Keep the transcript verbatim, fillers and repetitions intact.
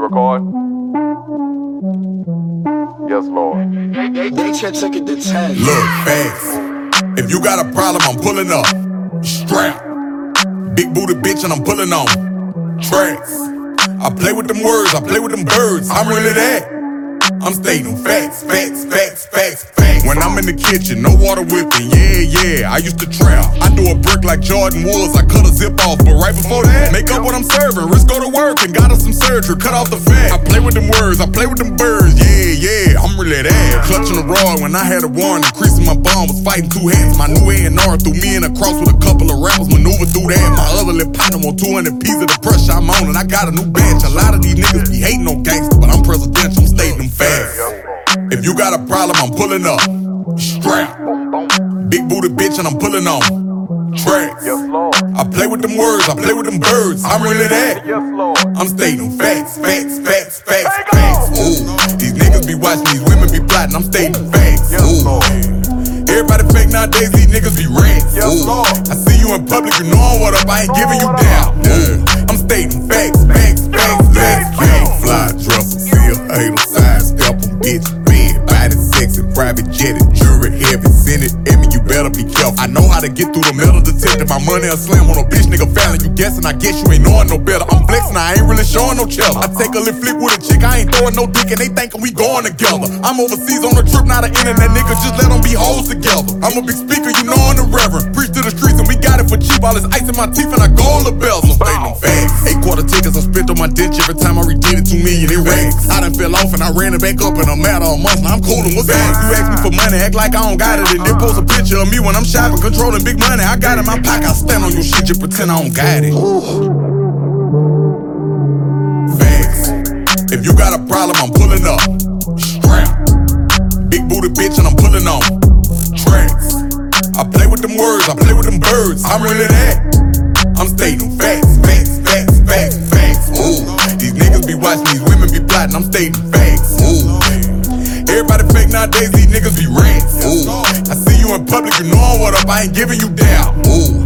record? Yes, Lord. They, they took it to ten. Look, fast. If you got a problem, I'm pulling up. Strap. Big booty bitch and I'm pulling on. Tracks. I play with them words, I play with them birds. I'm really that. I'm stating facts, facts, facts, facts, facts. When I'm in the kitchen, no water whipping, yeah, yeah, I used to trap. I do a brick like Jordan Woods, I cut a zip off, but right before that, make up what I'm serving, risk go to work and got us some surgery, cut off the fat. I play with them words, I play with them birds, yeah, yeah, I'm really that. Clutching the rod when I had a warrant, increasing my bomb, was fighting two hats. My new A and R threw me in a cross with a couple of rappers, maneuver through that. My other lip partner on two hundred pieces of the pressure I'm on, and I got a new bench. A lot of these niggas be hating on gangsters, but I'm presidential, I'm stating them facts. If you got a problem, I'm pulling up. Strap. Big booty bitch and I'm pulling on. Tracks. Yes, Lord. I play with them words, I play with them birds. I'm really that. Yes, Lord. I'm stating facts, facts, facts, facts, facts. Ooh, these niggas be watching, these women be plotting. I'm stating facts. Yes, Lord. Everybody fake nowadays, these niggas be rats. Yes, Lord. I see you in public, you know what up, I ain't giving you down. I'm stating facts, facts, facts, facts, facts. Fly dresser, seal, hater, side step em, bitch, bed, body, sexy, private jetted, jury heavy, senate, Emmy, you better be careful. I know how to get through the metal detector, my money a slam on a bitch nigga fallin'. You guessing, I guess you ain't knowing no better. I'm flexing, I ain't really showing no cheddar. I take a little flick with a chick, I ain't throwing no dick, and they thinkin' we going together. I'm overseas on a trip, not an internet nigga, just let them be hoes together. I'm a big speaker, you know I'm the reverend. Preach to the streets and we got it for cheap. All this ice in my teeth and I gold the bells. I'm stating them facts. Eight quarter tickets I spent on my ditch every time I redid it, two million in racks. I done fell off and I ran it back up in a matter of months. Now I'm coolin', what's that? You ask me for money, act like I don't got it, and then post a picture of me when I'm shopping, controlling big money. I got it in my pocket, I stand on your shit, you pretend I don't got it. Facts. If you got a problem, I'm pulling up. Strap. Big booty bitch and I'm pulling on. Tracks. I play with them words, I play with them birds. I'm really that. I'm stating facts, facts, facts, facts, facts. Ooh, these niggas be watching, these women be plotting. I'm stating facts. Ooh, everybody fake nowadays, these niggas be rats. Ooh, I see you in public, you know what up, I ain't giving you down. Ooh.